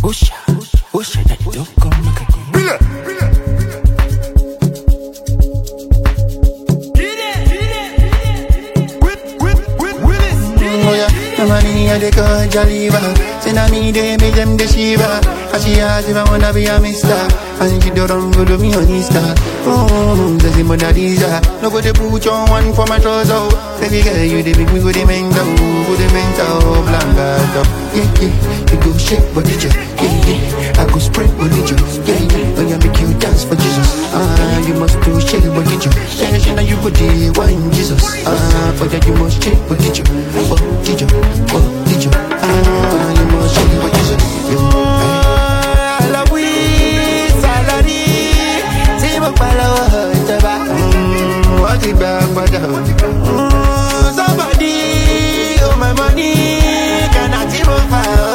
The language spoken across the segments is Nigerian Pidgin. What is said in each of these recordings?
Usha, usha, that don't come back again. Oh yeah, the money I they call Jaliva. Say na me they make them the Shiva. And she asked if I wanna be a mister. And she don't follow me on Insta. Does it Mona Lisa? No go they put on one for my trouser. Baby girl, you the big me go the mental. Go the mental, blanca. Yeah, yeah, you go shake body jo. Yeah, yeah, I go spread body jo. Yeah, yeah, when I make you dance for Jesus. You must do shake body jo. Yeah, she know you go the wine Jesus. For that you must shake body jo. Oh, Dijo, oh, Dijo. You must shake body jo. Somebody, oh my money, can I tip of fire?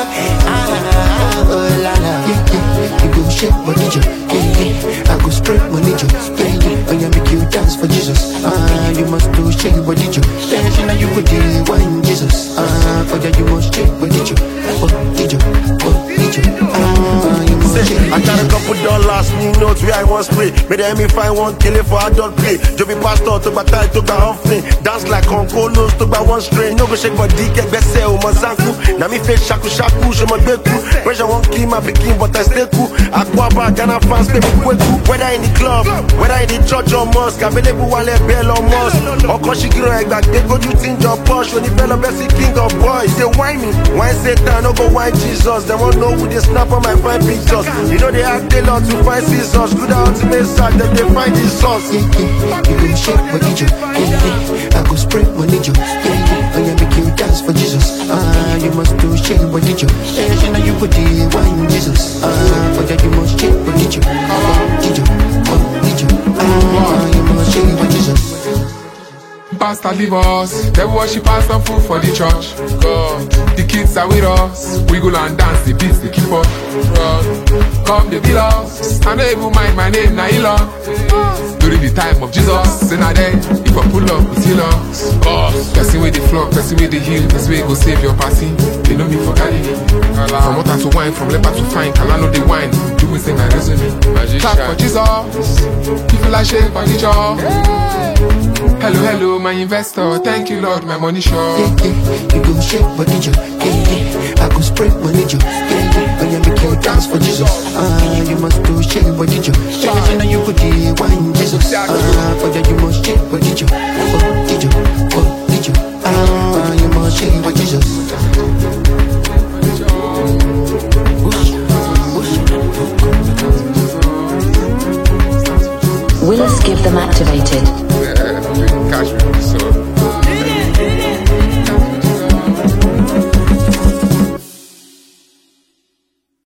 Oh la la, yeah, yeah, you go shake body jo, yeah, yeah, I go spread money jo, yeah, yeah, when I make you dance for Jesus, you must do shake body jo, yeah, she know you go the wine Jesus, for that you must shake body jo, oh Dijo, oh Dijo, you must shake body jo. I got a couple dollars, new notes where I want spray. Made the find one killing for adult play. Joby pastor took my time, took my offering. Dance like Uncle Nose, took my one string. No go shake for dick, bese o mazanku. Na me face shaku shaku, show my beku. Pressure won't kill my begin, but I stay cool. Aquaba, Ghana fans, baby, quick. Whether in the club, whether in the church or mosque, available while bell or mosque. Or Koshigiro, like they go to think your posh when the fella best king of boys. They whine me, why Satan, no go whine Jesus. They won't know who they snap on my fine pictures. You know they act a lot to find scissors. Good ultimate side, then they find the sauce. Yeah, yeah, you go shake body jo, yeah, yeah, I go spread money jo, yeah, yeah, when I make you dance for Jesus, you must do shake body jo, yeah, she know you go the wine Jesus, for that you must shake body jo, oh Dijo, you must shake body Jesus. Pastor leave us, they worship us and food for the church. God, the kids are with us, we go and dance, the beats they keep up. Come they be lost, I don't even mind my name, na Elon. During the time of Jesus, say na there, if I pull up, it's us. Person with the flock, person with the heel, person with go save your party. They know me for Galilee. From water to wine, from leper to fine, can I know the wine? Do we sing my resume? Clap for Jesus, people like shake for the job. Hello, hello, my investor. Thank you, Lord, my money sure. Yeah, yeah, you go shake body jo, yeah, yeah, I go spread money jo, yeah, yeah, when I make you dance for Jesus, you must do shake body jo, yeah, you know you go the wine Jesus, for that you must shake body jo, oh Dijo, you must shake body Jesus. Willis, give them activated. Catch me, so.